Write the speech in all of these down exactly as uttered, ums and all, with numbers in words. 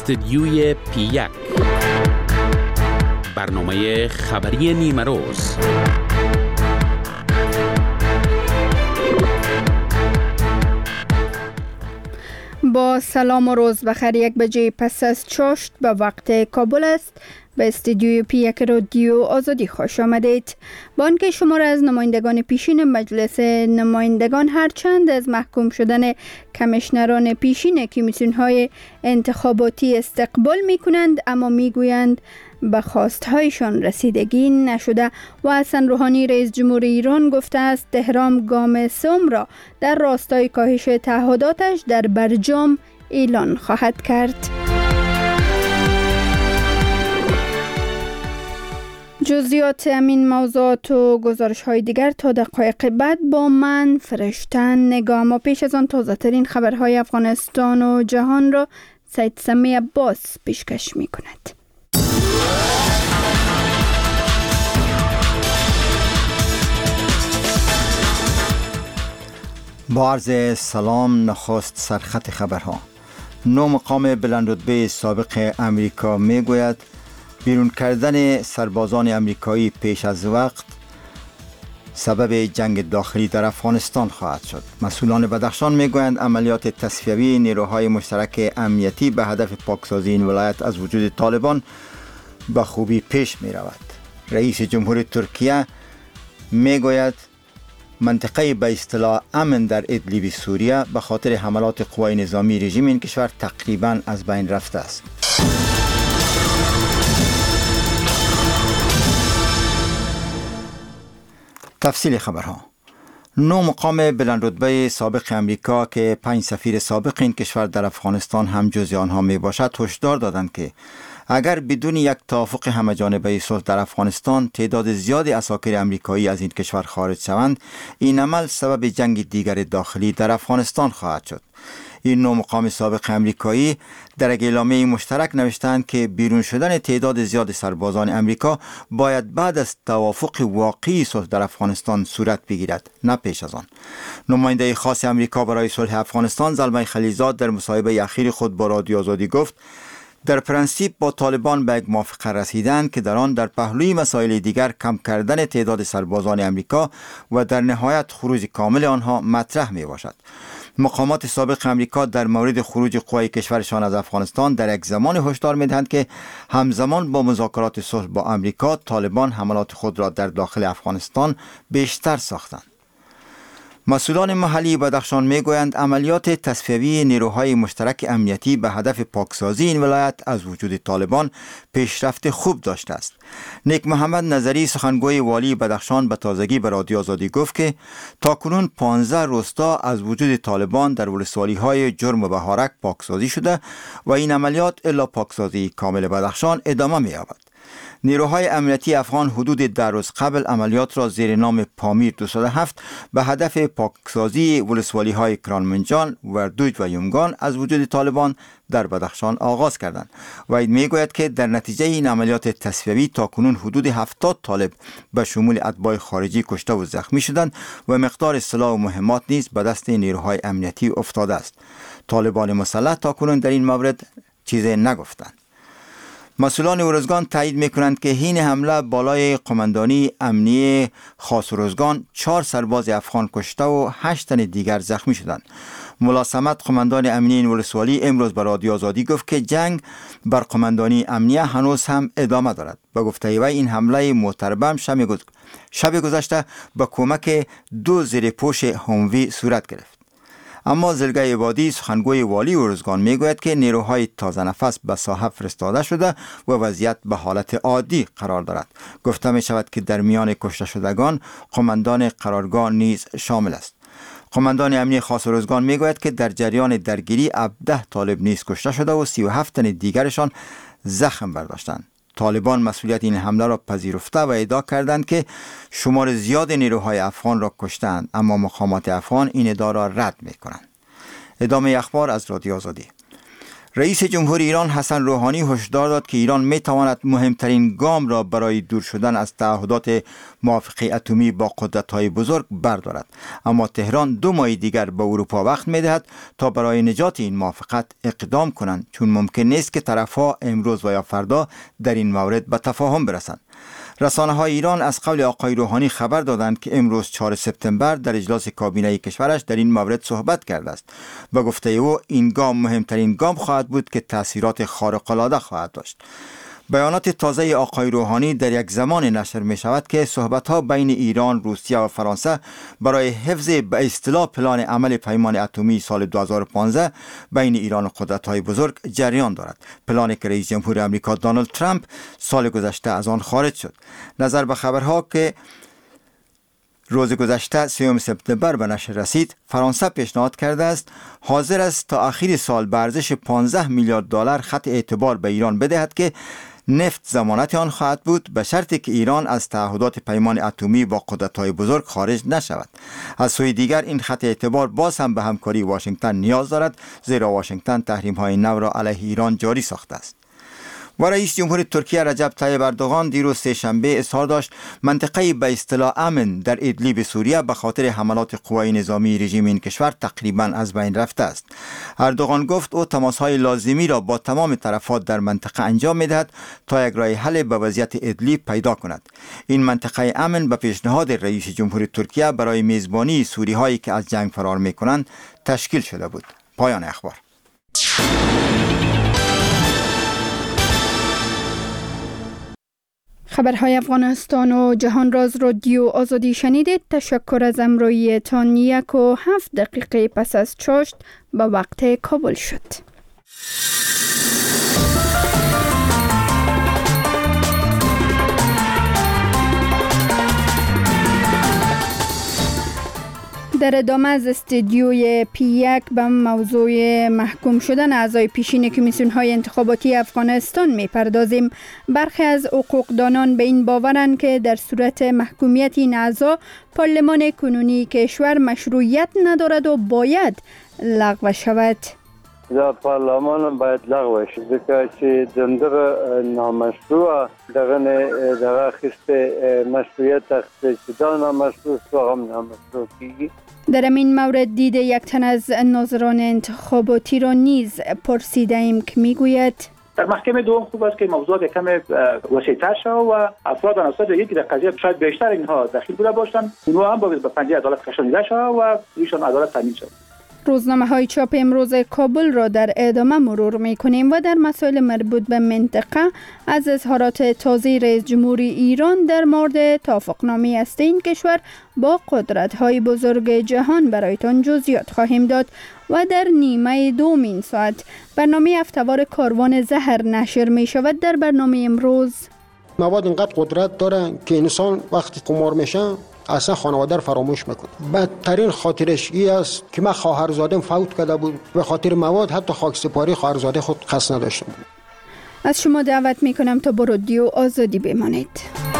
استدیوی پی یک، برنامه خبری نیمه روز. با سلام و روز بخیر. یک بجه پس از چاشت به وقت کابل است. به استودیوی پی یک رادیو آزادی خوش آمدید. بانک شما را از نمایندگان پیشین مجلس نمایندگان هرچند از محکوم شدن کمیشنران پیشین کمیسیون‌های انتخاباتی استقبال می کنند، اما می گویند به خواستهایشان رسیدگی نشده و حسن روحانی رئیس جمهور ایران گفته است تهران گام سوم را در راستای کاهش تعهداتش در برجام اعلان خواهد کرد. جزئیات همین موضوعات و گزارش های دیگر تا دقایق بعد با من فرشتن نگاه. ما پیش از آن تازه ترین خبرهای افغانستان و جهان را سید سمی عباس پیشکش می کند. با عرض سلام، نخست سرخط خبرها. نو مقام بلندرتبه سابق امریکا می گوید بیرون کردن سربازان امریکایی پیش از وقت سبب جنگ داخلی در افغانستان خواهد شد. مسئولان بدخشان می گویند عملیات تصفیوی نیروهای مشترک امنیتی به هدف پاکسازی این ولایت از وجود طالبان به خوبی پیش می رود. رئیس جمهور ترکیه می گوید منطقه به اصطلاح امن در ادلیب سوریه به خاطر حملات قوای نظامی رژیم این کشور تقریبا از بین رفته است. تفصیل خبرها. نو مقام بلندرتبه سابق امریکا که پنج سفیر سابق این کشور در افغانستان هم جزء آنها می باشد هشدار دادند که اگر بدون یک توافق همه‌جانبه صلح در افغانستان تعداد زیادی عساکر امریکایی از این کشور خارج شوند، این عمل سبب جنگ دیگر داخلی در افغانستان خواهد شد. این نو مقام سابق امریکایی در یک اعلامیه مشترک نوشتند که بیرون شدن تعداد زیاد سربازان امریکا باید بعد از توافق واقعی صلح در افغانستان صورت بگیرد، نه پیش از آن. نماینده خاص امریکا برای صلح افغانستان زلمه خلیلزاد در مصاحبه اخیر خود با رادیو آزادی گفت در پرانسیپ با طالبان به یک موافقه رسیدند که در آن در پهلوی مسائل دیگر کم کردن تعداد سربازان امریکا و در نهایت خروج کامل آنها مطرح می باشد. مقامات سابق امریکا در مورد خروج قوای کشورشان از افغانستان در یک زمان هشدار می‌دهند که همزمان با مذاکرات صلح با امریکا طالبان حملات خود را در داخل افغانستان بیشتر ساختند. مسئولان محلی بدخشان میگویند عملیات تصفیوی نیروهای مشترک امنیتی به هدف پاکسازی این ولایت از وجود طالبان پیشرفت خوب داشته است. نیک محمد نظری سخنگوی والی بدخشان به تازگی به رادیو آزادی گفت که تاکنون پانزده روستا از وجود طالبان در ولسوالی‌های جرم و بهارک پاکسازی شده و این عملیات الا پاکسازی کامل بدخشان ادامه می‌یابد. نیروهای امنیتی افغان حدود ده روز قبل عملیات را زیر نام پامیر دویست و هفت به هدف پاکسازی ولسوالی های کرانمنجان، وردوج و یمگان از وجود طالبان در بدخشان آغاز کردند و این میگوید که در نتیجه این عملیات تصفیوی تاکنون حدود هفتاد طالب به شمول اتباع خارجی کشته و زخمی شدند و مقدار سلاح و مهمات نیز به دست نیروهای امنیتی افتاده است. طالبان مسلح تاکنون در این مورد چیزی نگفتند. مسئولان ارزگان تایید میکنند که این حمله بالای قماندانی امنیه خاص ارزگان چهار سرباز افغان کشته و هشت تن دیگر زخمی شدند. ملا صمد قماندان امنیه این ولسوالی امروز به رادیو آزادی گفت که جنگ بر قماندانی امنیه هنوز هم ادامه دارد. به گفته وی این حمله محتربم شب گذشته با کمک دو زیرپوش هموی صورت گرفت. اما زلگه عبادی سخنگوی والی ارزگان میگوید که نیروهای تازه نفس به ساحه فرستاده شده و وضعیت به حالت عادی قرار دارد. گفته می شود که در میان کشته شدگان قماندان قرارگاه نیز شامل است. قماندان امنیه خاص ارزگان میگوید که در جریان درگیری هفده طالب نیز کشته شده و سی و هفت تن دیگرشان زخم برداشتند. طالبان مسئولیت این حمله را پذیرفته و ادعا کردند که شمار زیاد نیروهای افغان را کشتند، اما مقامات افغان این ادعا را رد می کنند. ادامه اخبار از رادیو آزادی. رئیس جمهور ایران حسن روحانی هشدار داد که ایران می تواند مهمترین گام را برای دور شدن از تعهدات موافقه اتمی با قدرت‌های بزرگ بردارد، اما تهران دو ماه دیگر به اروپا وقت می دهد تا برای نجات این موافقت اقدام کنند، چون ممکن نیست که طرفها امروز و یا فردا در این مورد به تفاهم برسند. رسانه های ایران از قول آقای روحانی خبر دادند که امروز چهارم سپتامبر در اجلاس کابینه کشورش در این مورد صحبت کرده است. به گفته او این گام مهمترین گام خواهد بود که تاثیرات خارق العاده خواهد داشت. بیانات تازه آقای روحانی در یک زمان نشر می شود که صحبت‌ها بین ایران، روسیه و فرانسه برای حفظ به اصطلاح پلان عمل پیمان اتمی سال دو هزار و پانزده بین ایران و قدرت‌های بزرگ جریان دارد. پلانی که رئیس جمهور آمریکا دونالد ترامپ سال گذشته از آن خارج شد. نظر به خبرها که روز گذشته سوم سپتامبر به نشر رسید، فرانسه پیشنهاد کرده است حاضر است تا آخر سال به ارزش پانزده میلیارد دلار خط اعتبار به ایران بدهد که نفت ضمانت آن خواهد بود، به شرطی که ایران از تعهدات پیمان اتمی با قدرت‌های بزرگ خارج نشود. از سوی دیگر این خط اعتبار باز هم به همکاری واشنگتن نیاز دارد، زیرا واشنگتن تحریم‌های نو را علیه ایران جاری ساخته است. و رئیس جمهور ترکیه رجب طیب اردوغان دیروز سه‌شنبه اظهار داشت منطقه به اصطلاح امن در ادلیب سوریه به خاطر حملات قوای نظامی رژیم این کشور تقریبا از بین رفته است. اردوغان گفت او تماس‌های لازمی را با تمام طرفات در منطقه انجام می‌دهد تا یک راه حل به وضعیت ادلیب پیدا کند. این منطقه امن به پیشنهاد رئیس جمهور ترکیه برای میزبانی سوری‌هایی که از جنگ فرار می‌کنند تشکیل شده بود. پایان اخبار. خبرهای افغانستان و جهان راز رادیو آزادی شنیدید. تشکر از امرویتان. یک و هفت دقیقه پس از چاشت به وقت کابل شد. در ادامه از استودیوی پی یک به موضوع محکوم شدن اعضای پیشین کمیسیون‌های انتخاباتی افغانستان می‌پردازیم. برخی از حقوقدانان به این باورند که در صورت محکومیت این اعضا پارلمان کنونی کشور مشروعیت ندارد و باید لغو شود. دا پارلمان باید لغو شي ځکه چې دغه نامشروع دغه دغه خسته مشروعیت اخیسته چې دا نامشروع هم نامشروع کیږي. در این مورد دید یک تن از ناظران انتخاباتی را نیز پرسیده ایم که میگوید در محکمه دوم خوب است که موضوعات کم وسیع‌تر شود و افراد و عناصر یکی در قضیه شاید بیشتر اینها دخیل بوده باشند، اونها هم باید به پنجه عدالت کشانیده شود و ایشان عدالت تامین شود. روزنامه های چاپ امروز کابل را در ادامه مرور می کنیم و در مسائل مربوط به منطقه از اظهارات تازه رئیس جمهور ایران در مورد توافقنامه است این کشور با قدرت های بزرگ جهان برایتان جزئیات خواهیم داد و در نیمه دوم این ساعت برنامه هفته‌وار کاروان زهر نشر می شود. در برنامه امروز مواد اینقدر قدرت داره که انسان وقتی قمار میشه اصلا خانواده رو فراموش میکنه. بدترین خاطرش ای است که من خواهرزادم فوت کرده بود به خاطر مواد، حتی خاکسپاری خواهرزاده خود خاص نداشتم. از شما دعوت میکنم تا با رادیو آزادی بمانید.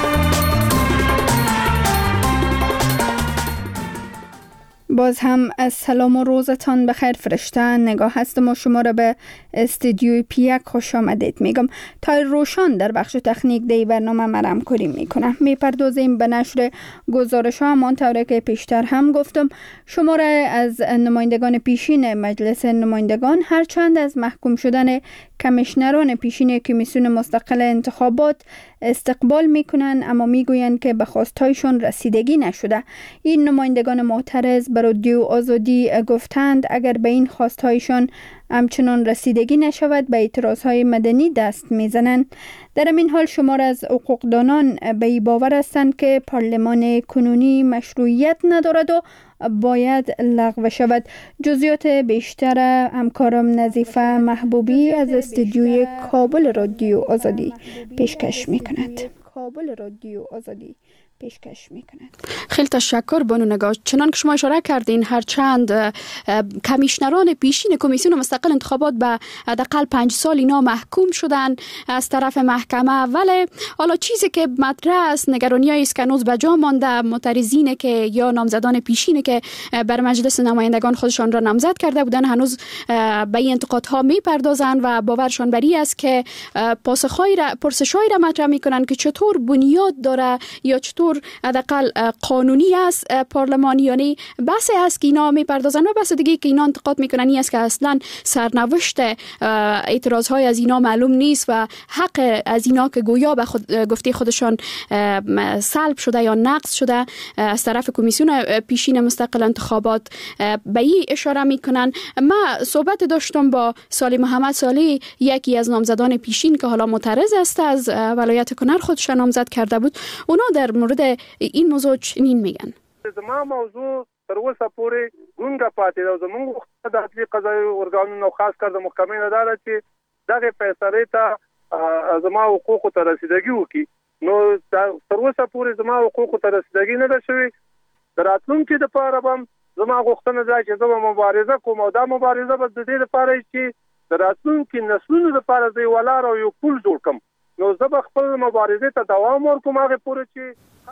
باز هم از سلام و روزتان بخیر فرشته. نگاه هستم و شما را به استودیوی پی یک خوش آمدید میگم. تایر روشان در بخش تکنیک دی برنامه مرم کریم میکنم. میپردازیم به نشر گزارش ها. همانطور که پیشتر هم گفتم شماره از نمایندگان پیشین مجلس نمایندگان هرچند از محکوم شدن کمیشنران پیشین کمیسیون مستقل انتخابات استقبال میکنن، اما میگویند که به خواستهایشان رسیدگی نشده. این نمایندگان معترض به رادیو آزادی گفتند اگر به این خواستهایشان همچنان رسیدگی نشود به اعتراضهای مدنی دست میزنند. در این حال شمار از حقوقدانان به این باور هستند که پارلمان کنونی مشروعیت ندارد و باید لغو شود. جزئیات بیشتر همکارم نظیفه محبوبی از استودیوی کابل رادیو آزادی پیشکش میکند. کابل رادیو آزادی پیشکش میکند. خیلی تشکر بانو نگاه. چنان که شما اشاره کردین هرچند کمیشنران پیشین کمیسیون مستقل انتخابات به حداقل پنج سال اینا محکوم شدن از طرف محکمه، ولی حالا چیزی که مطرح است نگرانیایی است که هنوز به جا مانده. معترضین که یا نامزدان پیشین که بر مجلس نمایندگان خودشان را نامزد کرده بودن هنوز به این انتقادها میپردازند و باورشان بر این است که پاسخهایی را پرسش‌هایی را مطرح میکنن که چطور بنیاد داره یا چطور حداقل قانونی است پارلمان، یعنی بحث است که اینا میپردازن و بحث دیگه که اینا انتقاد میکنن این است که اصلا سرنوشت اعتراضهای از اینا معلوم نیست و حق از اینا که گویا به خود گفته خودشان سلب شده یا نقض شده از طرف کمیسیون پیشین مستقل انتخابات به این اشاره میکنن. ما صحبت داشتم با سالی محمد سالی، یکی از نامزدان پیشین که حالا معترض است از ولایت کنر خودش نامزد کرده بود. اونا در مورد این موضوع چنین میگن: زما موضوع تر اوسه پورې ګونګه پاتې ده. زموږ د عدلي قضایي ارګانونو خاص کر د محکمې نه دا ده چې دغه فیصلې ته زما حقوقو ته رسیدګي وکړي. نو تر اوسه پورې زما حقوقو ته رسیدګي نه ده شوې. د راتلونکي دپاره به زما غوښتنه ده چې زه به مبارزه کوم او دا مبارزه به د دې دپاره چې د راتلونکي نسلونو دپاره زه یوه لار او یو پل جوړ کړم. نو زه به خپل مبارزې ته دوام ورکوم هغې پورې چې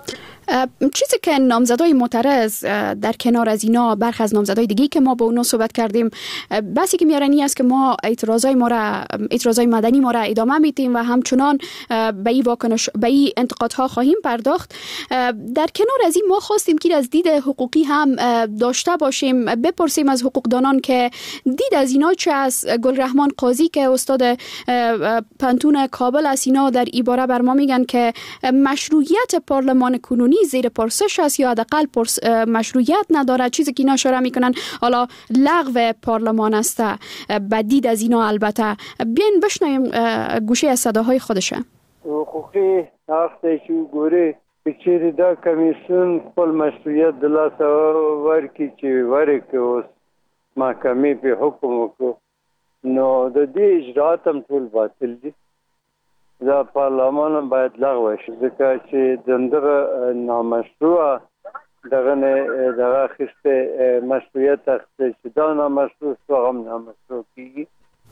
چیزی که نامزدای معترض در کنار از اینا برخی از نامزدای دیگه که ما با اونا صحبت کردیم بحثی که میارن این است که ما اعتراضای ما را اعتراضای مدنی ما را ادامه میدیم و همچنان به این واکنش به این انتقادها خواهیم پرداخت. در کنار از این ما خواستیم که از دید حقوقی هم داشته باشیم، بپرسیم از حقوقدانان که دید از اینا چه از گلرحمان قاضی که استاد پنتون کابل است. اینا در عباره بر ما میگن که مشروعیت پارلمان کنونی زیر پرسش است یا حداقل مشروعیت نداره. چیزی که اینا اشاره میکنن حالا لغو پارلمان است. بدید از اینا البته بیاین بشنویم گوشه از صداهای خودشه. حقوقی وقتی چې ګوري چې دا کمیسیون خپل مشروعیت د لاسه ورکړي چې ورکړي اوس محکمې په حکم وکړو نو د دې اجرات هم ټول باطل دي. دا پارلمان باید لغوه شي ځکه چې دغه نامشروع دغه دغه اخیسته مشروعیت اخیسته چې دا نامشروع است و هم نامشروع کیږي.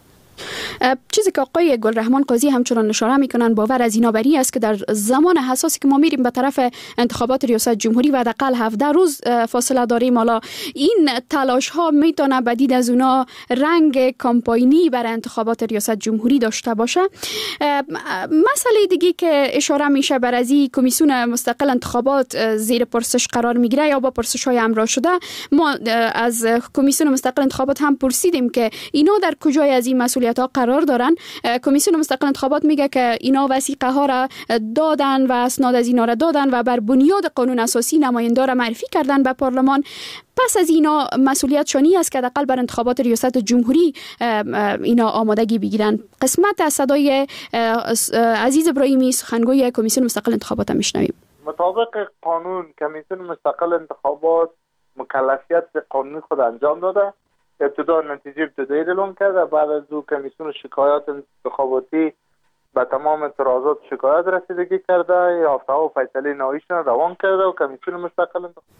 چیزی که آقای گلرحمان قاضی همچنان اشاره میکنن باور از اینا بری است که در زمان حساسی که ما میریم به طرف انتخابات ریاست جمهوری و حداقل هفده روز فاصله داریم، حالا این تلاش ها میتونه بدید از اونا رنگ کامپاینی برای انتخابات ریاست جمهوری داشته باشه. مسئله دیگه که اشاره میشه بر از این کمیسیون مستقل انتخابات زیر پرسش قرار میگیره یا با پرسش های همراه شده، ما از کمیسیون مستقل انتخابات هم پرسیدیم که اینا در کجای از این مسئولیت ها قرار دارن. کمیسیون مستقل انتخابات میگه که اینا وثیقه ها را دادن و اسناد از اینا را دادن و بر بنیاد قانون اساسی نماینده را معرفی کردن به پارلمان. پس از اینا مسئولیت شانی است که حداقل بر انتخابات ریاست جمهوری اینا آمادگی بگیرن. قسمت از صدای عزیز ابراهیمی سخنگوی کمیسیون مستقل انتخابات میشنویم. مطابق قانون کمیسیون مستقل انتخابات مکلفیت قانونی خود انجام داده. ابتدا نتیجه ابتدایی اعلام کرده، بعد از او کمیسیون شکایات انتخاباتی به تمام اعتراضات شکایت رسیدگی کرده، یافته ها و فیصله نهاییشون روان کرده و کمیسیون مستقل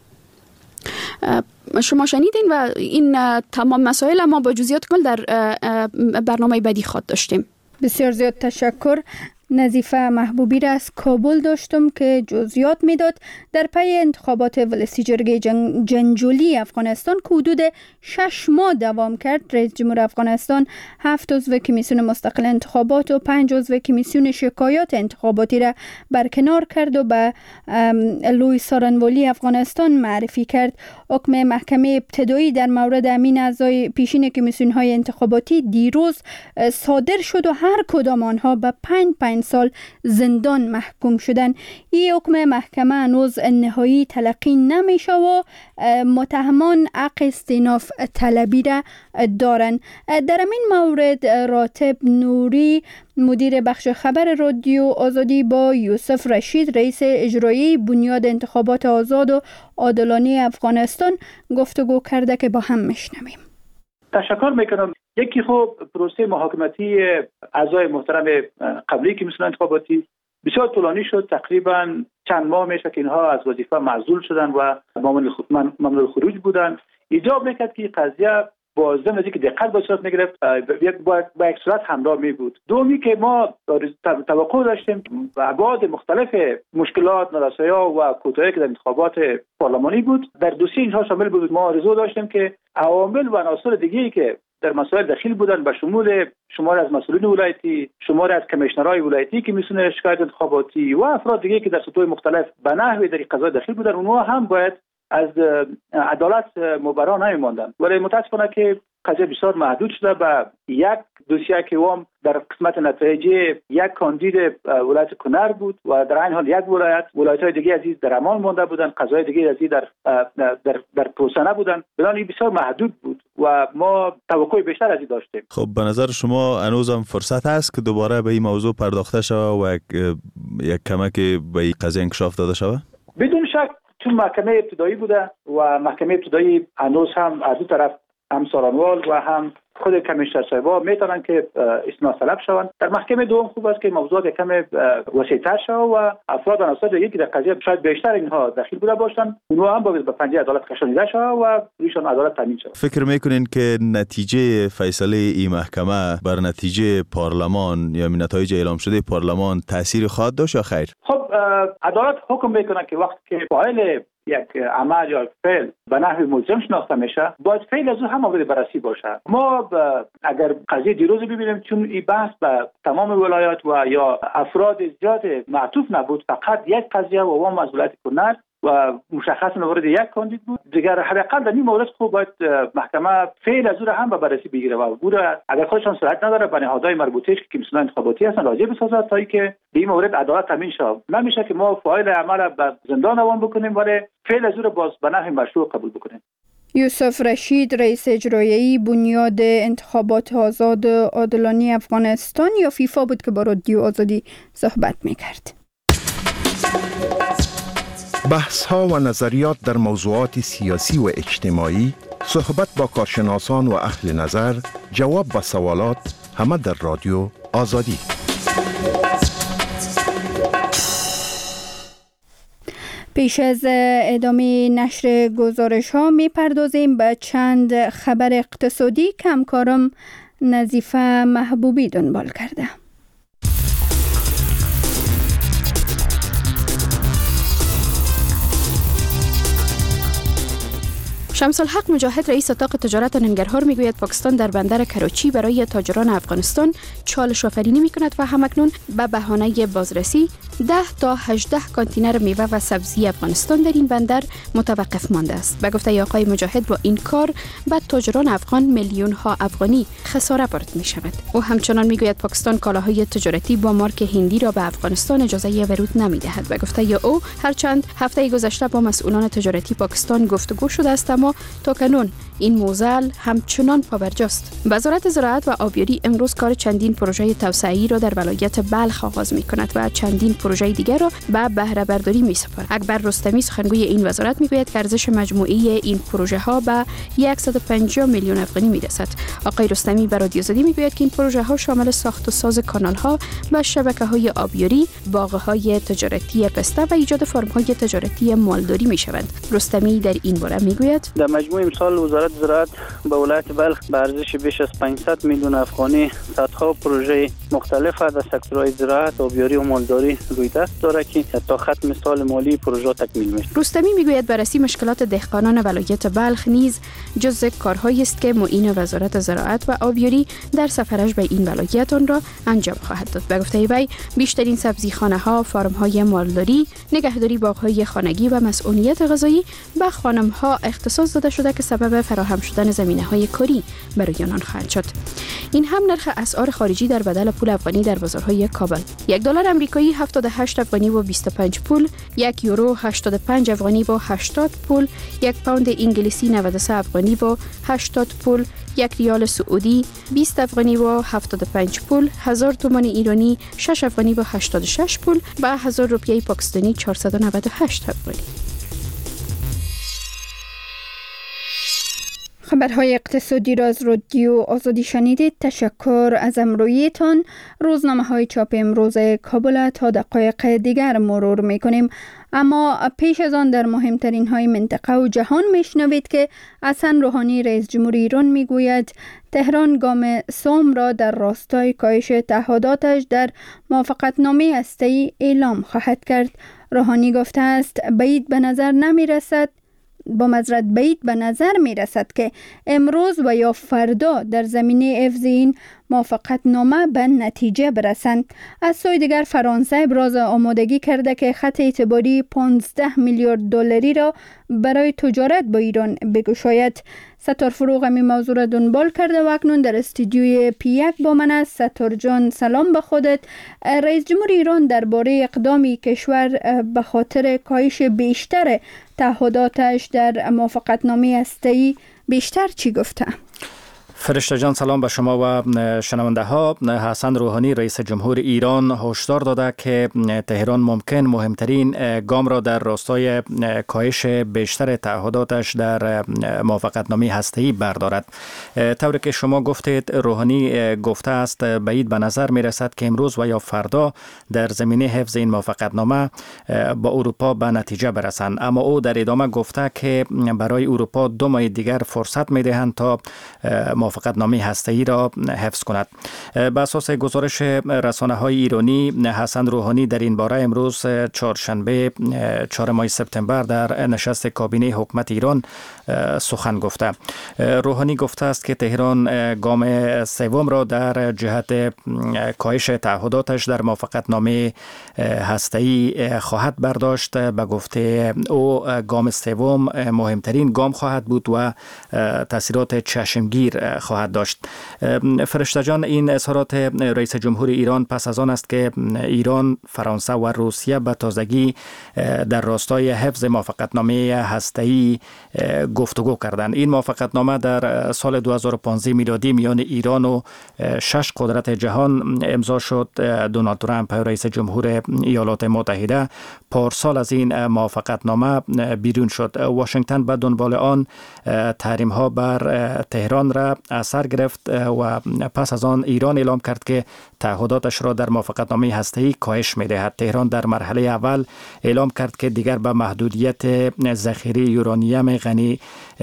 انتخابات. شما شنیدین و این تمام مسائل ما با جزئیات کل در برنامه بعدی خود داشتیم. بسیار زیاد تشکر. نظیفه محبوبی را از کابل داشتم که جزئیات میداد در پی انتخابات ولسی جرگه جنگ جنجالی افغانستان که حدود شش ماه دوام کرد. رئیس جمهور افغانستان هفت عضو کمیسیون مستقل انتخابات و پنج عضو کمیسیون شکایات انتخاباتی را برکنار کرد و به لوی سارنوالی افغانستان معرفی کرد. حکم محکمه ابتدایی در مورد امین اعضای پیشین کمیسیون های انتخاباتی دیروز صادر شد و هر کدام آنها به پنج پنج سال زندان محکوم شدن. این حکم محکمه هنوز نهایی تلقی نمیشه و متهمان حق استئناف طلبی را دارن. در این مورد راتب نوری مدیر بخش خبر رادیو آزادی با یوسف رشید رئیس اجرایی بنیاد انتخابات آزاد و عادلانه افغانستان گفتگو کرده که با هم میشنویم. تشکر میکنم. یکی خب پروسه محاکمتی اعضای محترم قبلی کمیسیون انتخاباتی، بسیار طولانی شد، تقریبا چند ماه میشه که اینها از وظیفه معزول شدن و ممنوع الخروج بودن. ایجاب میکرد که قضیه با ضمن اینکه دقت به صورت میگرفت یک با یک صورت همراه می بود. دومی که ما توقع داشتیم ابعاد مختلف مشکلات، نارسایی‌ها و کوتاهی که در انتخابات پارلمانی بود در دوسیه اینها شامل بود. ما آرزو داشتیم که عوامل و عناصر دیگه‌ای که در مسائل دخیل بودن به شمول شمار از مسئولین ولایتی، شمار از کمیشنرهای ولایتی که میسونه شکایت انتخاباتی و افراد دیگه‌ای که در سطوح مختلف به نحوی در قضیه دخیل بودن، اونها هم باید از عدالت مبرا نمی‌ماندن. ولی متاسفانه که قضیه بسیار محدود شده به یک دوسیه که وام در قسمت نتایج یک کاندید ولایت کنر بود و در این حال یک ولایت ولایت‌های دیگه عزیز در امان مانده بودن، قضای دیگه عزیز در در در پروسه بودن. بنابراین بسیار محدود بود و ما توقع بیشتر از این داشتیم. خب به نظر شما هنوز هم فرصت هست که دوباره به این موضوع پرداخته شود و یک, یک کمک به این قضیه انکشاف داده شود؟ بدون شک، چون محکمه ابتدایی بوده و محکمه ابتدایی هنوز هم از دو طرف هم سارانوال و هم خود کمیشنر صاحبا میتونن که استناد طلب شوند. در محکمه دوم خوب است که موضوعات کم وسیع‌تر شود و افراد عناصر دیگه که در قضیه شاید بیشتر اینها دخیل بوده باشند اونها هم باید به پنجه عدالت کشانیده شود و ایشان عدالت تامین شود. فکر میکنین که نتیجه فیصله این محکمه بر نتیجه پارلمان یا نتایج اعلام شده پارلمان تاثیر خواهد داشت یا خیر؟ خب عدالت حکم میکنه که وقتی که فاعل یک عمل یا فعل به نحو ملزم شناخته میشه باید فعل از او هم مورد بررسی باشه. ما اگر قضیه دیروز ببینیم، چون این بحث به تمام ولایات و یا افراد زیاد معطوف نبود، فقط یک قضیه و اون از ولایت کنر و مشخص مورد یک کاندید بود، دیگر حداقل در این مورد خوب باید محکمه فعل از او را هم به بررسی بگیره و بوده اگر خودشان صلاحیت نداره به نهادهای مربوطه که کمیسیون انتخاباتی هستن راجع بسازد تا اینکه به این مورد عدالت تامین شود. نمیشه که ما فاعل عمل را به زندان روان بکنیم ولی فعل از او را باز به نحو مشروع قبول بکنیم. یوسف رشید، رئیس اجرایی بنیاد انتخابات آزاد و عادلانه افغانستان یا فیفا بود که با رادیو آزادی صحبت میکرد. بحث ها و نظریات در موضوعات سیاسی و اجتماعی، صحبت با کارشناسان و اهل نظر، جواب به سوالات، همه در رادیو آزادی. پیش از ادامه نشر گزارش ها می پردازیم به چند خبر اقتصادی که همکارم نظیفه محبوبی دنبال کرده. شمس الحق مجاهد، رئیس اتاق تجارت ننگرهار، میگوید پاکستان در بندر کراچی برای تاجران افغانستان چالش آفرینی میکند و همکنون به بهانه بازرسی ده تا هجده کانتینر میوه و سبزی افغانستان در این بندر متوقف مانده است. به گفته آقای مجاهد با این کار به تاجران افغان میلیون ها افغانی خساره وارد می شود. او همچنان میگوید پاکستان کالاهای تجارتی با مارک هندی را به افغانستان اجازه ورود نمیدهد. به گفته او هرچند هفته گذشته با مسئولان تجارتی پاکستان گفتگو شده است اما تا کنون این موزل همچنان پابرجاست. وزارت زراعت و آبیاری امروز کار چندین پروژه توسعه‌ای را در ولایت بلخ آغاز می کند و چندین پروژه دیگر را به بهره برداری می سپارد. اکبر رستمی، سخنگوی این وزارت، میگوید که ارزش مجموعی این پروژه ها به صد و پنجاه میلیون افغانی می رسد. آقای رستمی به رادیو آزادی میگوید که این پروژه ها شامل ساخت و ساز کانال ها و شبکه های آبیاری، باغ های تجارتی پسته و ایجاد فرم های تجارتی مالداری می شوند. رستمی در این باره میگوید در مجموع امسال وزارت زراعت به ولایت بلخ به ارزش بیش از پانصد میلیون افغانی صدها پروژه مختلف در سکتورهای زراعت، آبیاری و مالداری روی دست دارد که تا ختم سال مالی پروژه تکمیل میشه. رستمی میگوید بررسی مشکلات دهقانان ولایت بلخ نیز جزء کارهایی است که معین وزارت زراعت و آبیاری در سفرش به این ولایت آن را انجام خواهد داد. به گفته وی بیشترین سبزیخانه ها، فارم های مالداری، نگهداری باغ های خانگی و مسئولیت غذایی به خانم ها اختصاص داده شده که سبب فراهم شدن زمینه های کاری برای آنان خواهد شد. این هم نرخ اسعار خارجی در بدل پول افغانی در بازارهای کابل: یک دلار آمریکایی هفتاد و هشت افغانی و بیست و پنج پول، یک یورو هشتاد و پنج افغانی و هشتاد پول، یک پوند انگلیسی نود و سه افغانی و هشتاد پول، یک ریال سعودی بیست افغانی و هفتاد و پنج پول، هزار تومان ایرانی شش افغانی و هشتاد و شش پول و هزار روپیه پاکستانی چهارصد و نود و هشت افغانی. خبرهای اقتصادی را از رادیو آزادی شنیدید. تشکر از امرویتان. روزنامه های چاپ امروز کابل تا دقایق دیگر مرور می کنیم، اما پیش از آن در مهمترین های منطقه و جهان می شنوید که حسن روحانی رئیس جمهور ایران می گوید تهران گام سوم را در راستای کاهش تعهداتش در موافقتنامه هسته‌ای اعلام خواهد کرد. روحانی گفته است بعید به نظر نمی رسد با مزرعت بعید به نظر می رسد که امروز و یا فردا در زمینه حفظ این موافقت نامه به نتیجه برسند. از سوی دیگر فرانسه ابراز آمادگی کرده که خط اعتباری پانزده میلیارد دلاری را برای تجارت با ایران بگشاید. ستار فروغ می موضوع را دنبال کرده و اکنون در استودیوی پی یک با من است. ستار جان سلام به خودت. رئیس جمهور ایران درباره اقدامی کشور به خاطر کاهش بیشتر تعهداتش در موافقتنامه هسته‌ای بیشتر چی گفته؟ فرشته جان سلام به شما و شنونده ها. حسن روحانی رئیس جمهور ایران هشدار داده که تهران ممکن مهمترین گام را در راستای کاهش بیشتر تعهداتش در موافقتنامه هسته‌ای بردارد. طوری که شما گفتید روحانی گفته است بعید به نظر می رسد که امروز و یا فردا در زمینه حفظ این موافقتنامه با اروپا به نتیجه برسند، اما او در ادامه گفته که برای اروپا دو ماه دیگر فرصت می دهند تا موافقتنامه هسته‌ای را حفظ کند. به اساس گزارش رسانه‌های ایرانی، حسن روحانی در این باره امروز چهارشنبه چهارم ماه سپتامبر در نشست کابینه حکومت ایران سخن گفته. روحانی گفته است که تهران گام سوم را در جهت کاهش تعهداتش در موافقتنامه هسته‌ای خواهد برداشت. به گفته او گام سوم مهمترین گام خواهد بود و تاثیرات چشمگیر خواهد داشت. فرشته جان، این اظهارات رئیس جمهور ایران پس از آن است که ایران، فرانسه و روسیه به تازگی در راستای حفظ موافقتنامه هسته‌ای گفتگو کردند. این موافقتنامه در سال دو هزار و پانزده میلادی میان ایران و شش قدرت جهان امضا شد. دونالد ترامپ رئیس جمهور ایالات متحده پارسال از این موافقتنامه بیرون شد. واشنگتن به دنبال آن تحریم ها بر تهران را اثر گرفت و پس از آن ایران اعلام کرد که تعهداتش را در موافقتنامه هسته‌ای کاهش می‌دهد. تهران در مرحله اول اعلام کرد که دیگر به محدودیت ذخیره یورانیم غنی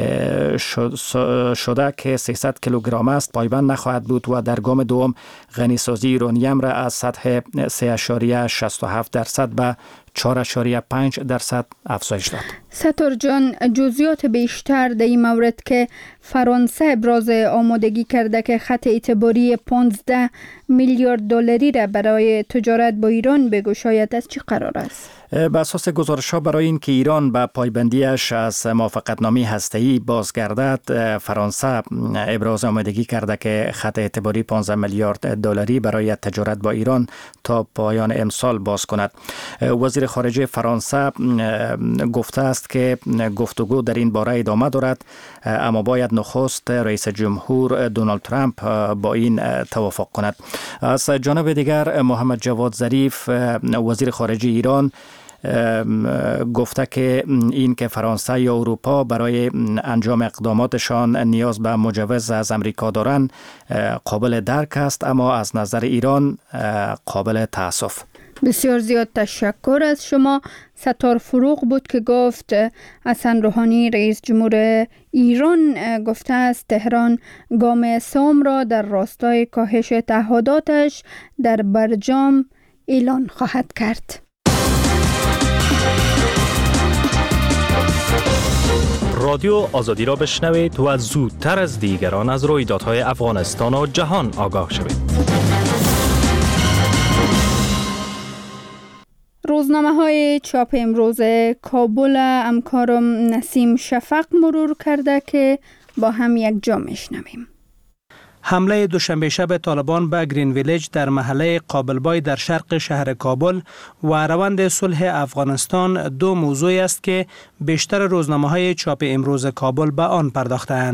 شده که سیصد کیلوگرم است پایبند نخواهد بود و در گام دوم غنی سازی یورانیم را از سطح سه ممیز شصت و هفت درصد به چهار ممیز پنج درصد افزایش داد. ستار جان، جزئیات بیشتر در این مورد که فرانسه ابراز آمادگی کرده که خط اعتباری پانزده میلیارد دلاری را برای تجارت با ایران بگشاید، از چی قرار است؟ به اساس گزارش‌ها برای اینکه ایران به پایبندیش از موافقتنامه هسته‌ای بازگردد، فرانسه ابراز آمادگی کرده که خط اعتباری پانزده میلیارد دلاری برای تجارت با ایران تا پایان امسال باز کند. وزیر خارجه فرانسه گفته است که گفتگو در این باره ادامه دارد، اما باید نخست رئیس جمهور دونالد ترامپ با این توافق کند. از جانب دیگر محمد جواد ظریف وزیر خارجه ایران گفته که این که فرانسه یا اروپا برای انجام اقداماتشان نیاز به مجوز از امریکا دارند قابل درک است، اما از نظر ایران قابل تأسف. بسیار زیاد تشکر از شما. ستار فروغ بود که گفت حسن روحانی رئیس جمهور ایران گفته است تهران گام سوم را در راستای کاهش تعهداتش در برجام اعلان خواهد کرد. رادیو آزادی را بشنوید و زودتر از دیگران از رویدادهای افغانستان و جهان آگاه شوید. روزنامه های چاپ امروز کابل همکارم نسیم شفق مرور کرده که با هم یک جا میشنویم. حمله دوشنبه شب طالبان به گرین ویلیج در محله قابلبای در شرق شهر کابل و روند صلح افغانستان دو موضوعی است که بیشتر روزنامه‌های چاپ امروز کابل به آن پرداختند.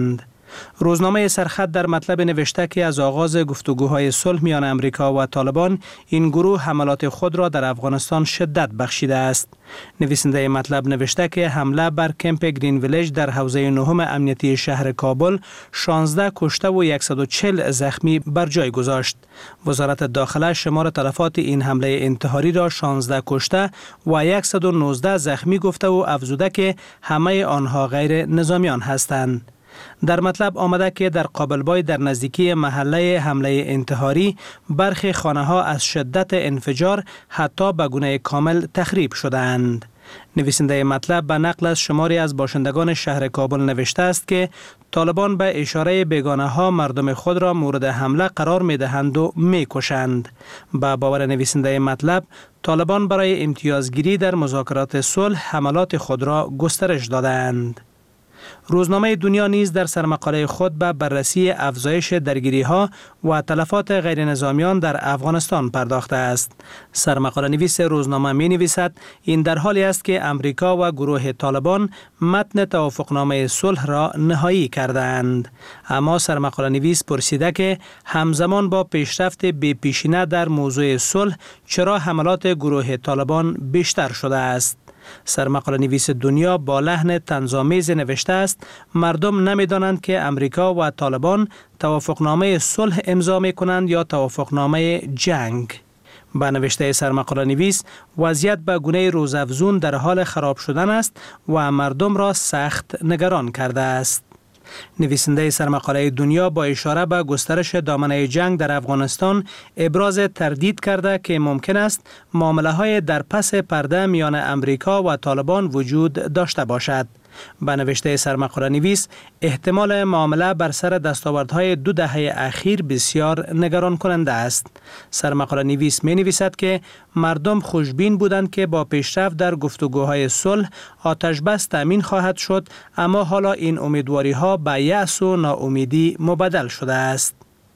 روزنامه سرخط در مطلب نوشته که از آغاز گفتگوهای صلح میان امریکا و طالبان این گروه حملات خود را در افغانستان شدت بخشیده است. نویسنده مطلب نوشته که حمله بر کمپ گرین ویلیج در حوزه نهم امنیتی شهر کابل شانزده کشته و صد و چهل زخمی بر جای گذاشت. وزارت داخله شمار تلفات این حمله انتحاری را شانزده کشته و صد و نوزده زخمی گفته و افزوده که همه آنها غیر نظامیان هستند. در مطلب آمده که در قابلبای در نزدیکی محله حمله انتحاری برخی خانه ها از شدت انفجار حتی به گونه کامل تخریب شدند. نویسنده مطلب به نقل از شماری از باشندگان شهر کابل نوشته است که طالبان به اشاره بیگانه ها مردم خود را مورد حمله قرار می دهند و می کشند. با باور نویسنده مطلب، طالبان برای امتیازگیری در مذاکرات صلح حملات خود را گسترش دادند. روزنامه دنیا نیز در سرمقاله خود به بررسی افزایش درگیری‌ها و تلفات غیر نظامیان در افغانستان پرداخته است. سرمقاله نویس روزنامه می نویسد این در حالی است که امریکا و گروه طالبان متن توافقنامه صلح را نهایی کردند. اما سرمقاله نویس پرسیده که همزمان با پیشرفت بی پیشینه در موضوع صلح چرا حملات گروه طالبان بیشتر شده است. سرمقاله نویس دنیا با لحن طنزآمیز نوشته است مردم نمی‌دانند که امریکا و طالبان توافقنامه صلح امضا می‌کنند یا توافقنامه جنگ. با نوشته سرمقاله نویس وضعیت به گونه روزافزون در حال خراب شدن است و مردم را سخت نگران کرده است. نویسنده سرمقاله دنیا با اشاره به گسترش دامنه جنگ در افغانستان ابراز تردید کرده که ممکن است معامله های در پس پرده میان امریکا و طالبان وجود داشته باشد. به نوشته سرمقاله نویس احتمال معامله بر سر دستاوردهای دو دهه اخیر بسیار نگران کننده است. سرمقاله نویس می نویسد که مردم خوشبین بودند که با پیشرفت در گفتگوهای صلح آتش بس تامین خواهد شد، اما حالا این امیدواری ها به یأس و ناامیدی مبدل شده است.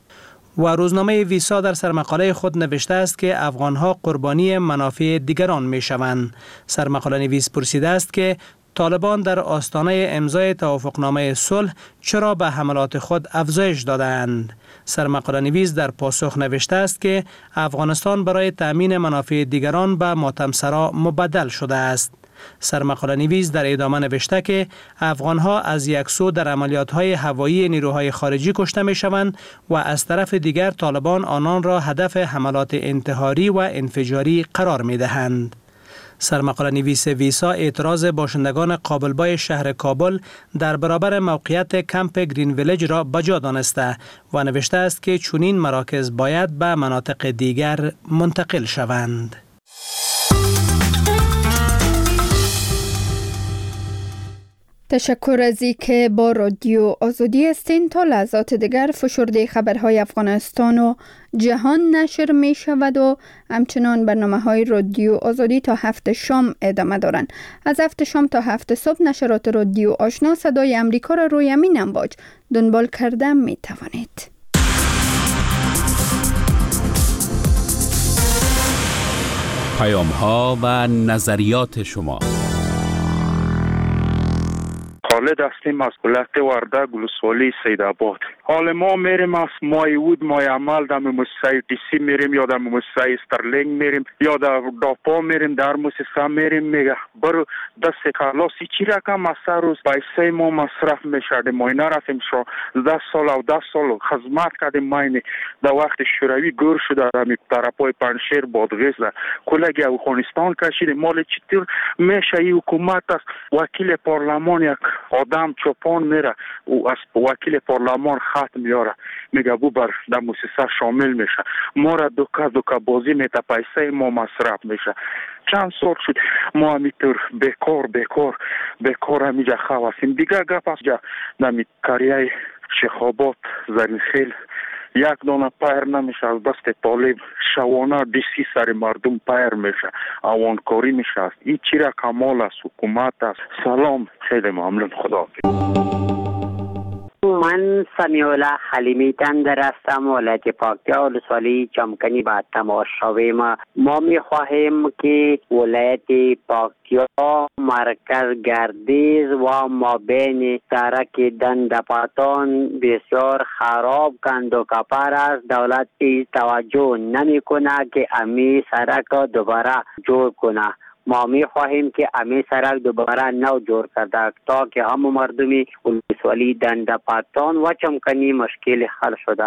و روزنامه ویسا در سرمقاله خود نوشته است که افغانها قربانی منافع دیگران می شوند. سرمقاله نویس پرسیده است که طالبان در آستانه امضای توافقنامه صلح چرا به حملات خود افزایش دادند؟ سرمقاله نویس در پاسخ نوشته است که افغانستان برای تأمین منافع دیگران به ماتمسرا مبدل شده است. سرمقاله نویس در ادامه نوشته که افغانها از یک سو در عملیات‌های هوایی نیروهای خارجی کشته می‌شوند و از طرف دیگر طالبان آنان را هدف حملات انتحاری و انفجاری قرار می‌دهند. سرمقاله نویس ویسا اعتراض باشندگان قابلبای شهر کابل در برابر موقعیت کمپ گرین ویلیج را بجا دانسته و نوشته است که چنین مراکز باید به مناطق دیگر منتقل شوند. تشکر از اینکه با رادیو آزادی هستین. تا لحظات دیگر فشرده خبرهای افغانستان و جهان نشر می شود و همچنان برنامه های رادیو آزادی تا هفت شام ادامه دارند. از هفت شام تا هفت صبح نشرات رادیو آشنا صدای امریکا را روی امین امواج دنبال کرده می توانید. پیام ها و نظریات شما. خالد هستیم از ولایت وردک ولسوالی سیدآباد. حال ما میریم از مای اود مای عمل دم موسسه تی سی میریم یا دم موسسه استرلینگ میریم یا در داپا میریم در موسسه میریم میگه برو دست خلاصی چی رقم از سر روز پیسه ما مصرف میشه. ما اینا رفتیم شو ده سال و ده سال خدمت کردیم. ما این در وقت شوروی گور شده در طرفای پنشیر بادغیس کلگی افغانستان کشیدیم. مال چطور میشه این حکومت است وکیل پارلمان یک آدم چوپان میره و از وکیل پارلمان خط میاره میگه بو بر در موسسه شامل میشه. ما را دوکا دوکا بازی میته پیسه ما مصرف میشه. چند سال شد ما همیتور بیکار بیکار بیکار همیجا خواسیم. دیگه گپ است جا نمی کاریای شیخ‌آباد زرینخیل یک دانه پایر نمیشه از دست طالب شوانه دیسی سر مردم پایر میشه اوانکاری میشه. این چی را کمال است حکومت است. سلام خیلی ممنون. خدا من سمیع الله حلیمی تندر هستم، ولایت پکتیا ولسوالی چمکنی با تماس شویم. ما می خواهیم که ولایت پکتیا مرکز گردیز و مابین سرک دندپاتان بسیار خراب کند و کپر است. دولت توجه نمی کنه که امی سرک دوباره جور کنه. ما می خواهیم که امی سرک دوباره نو جور کرده تا که هم مردمی ولسوالی دندپاتان و چمکنی مشکل حل شده.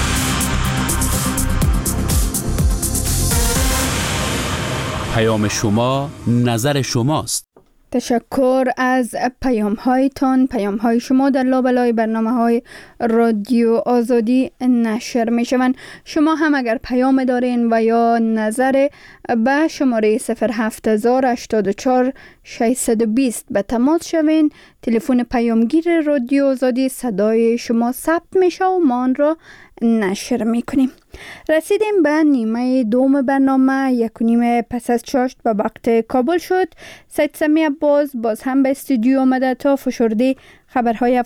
پیام شما نظر شماست. تشکر از پیام هایتان. پیام های شما در لابلای برنامه های رادیو آزادی نشر می شوند. شما هم اگر پیام دارین و یا نظر به شماره صفر هفت هزار هشتاد و چهار ششصد و بیست به تماس شوین. تلفن پیامگیر رادیو آزادی صدای شما ثبت می شود و ما آن را نشر می کنیم. رسیدیم به نیمه دوم برنامه. یک و نیم پس از چاشت به وقت کابل شد. سید سمی عباس باز هم به استودیو آمده تا فشرده خبرهای